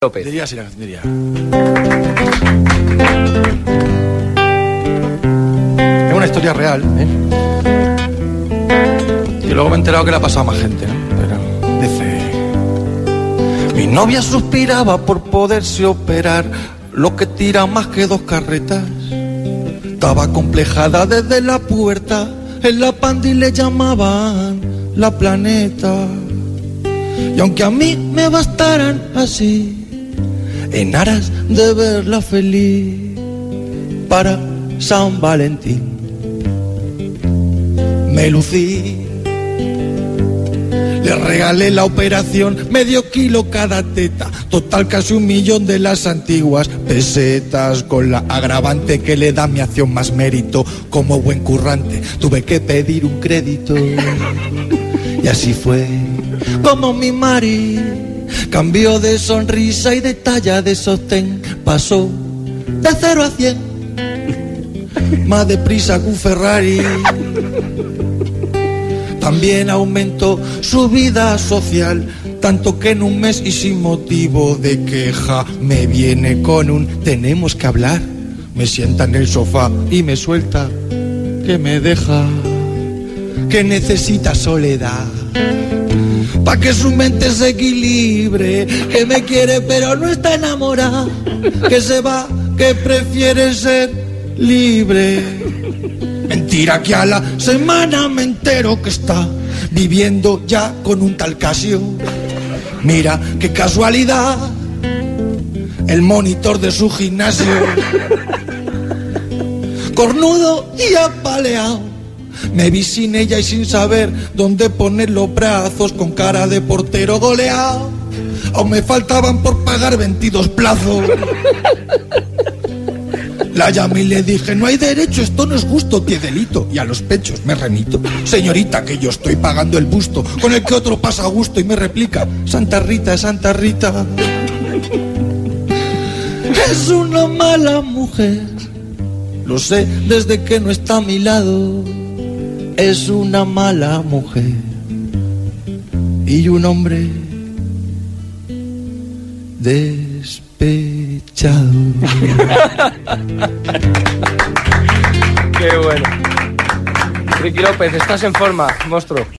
López. Diría así la canción, diría. Es una historia real, ¿eh? Y luego me he enterado que le ha pasado a más gente, ¿no? Pero dice: mi novia suspiraba por poderse operar, lo que tira más que 2 carretas. Estaba complejada desde la puerta, en la pandi le llamaban la Planeta. Y aunque a mí me bastaran así, en aras de verla feliz, para San Valentín me lucí. Le regalé la operación, medio kilo cada teta, total casi 1 millón de las antiguas pesetas, con la agravante que le da mi acción más mérito. Como buen currante tuve que pedir un crédito. Y así fue como mi Mari cambió de sonrisa y de talla de sostén. Pasó de 0 a 100 más deprisa que un Ferrari. También aumentó su vida social, tanto que en un mes y sin motivo de queja me viene con un tenemos que hablar. Me sienta en el sofá y me suelta que me deja, que necesita soledad pa' que su mente se equilibre, que me quiere pero no está enamorada, que se va, que prefiere ser libre. Mentira, que a la semana me entero que está viviendo ya con un tal Casio. Mira qué casualidad, el monitor de su gimnasio, cornudo y apaleado. Me vi sin ella y sin saber dónde poner los brazos, con cara de portero goleado. Aún me faltaban por pagar 22 plazos. La llamé y le dije: no hay derecho, esto no es justo, tiene delito. Y a los pechos me remito: señorita, que yo estoy pagando el busto con el que otro pasa a gusto. Y me replica: Santa Rita, Santa Rita, es una mala mujer, lo sé desde que no está a mi lado. Es una mala mujer y un hombre despechado. Qué bueno. Ricky López, estás en forma, monstruo.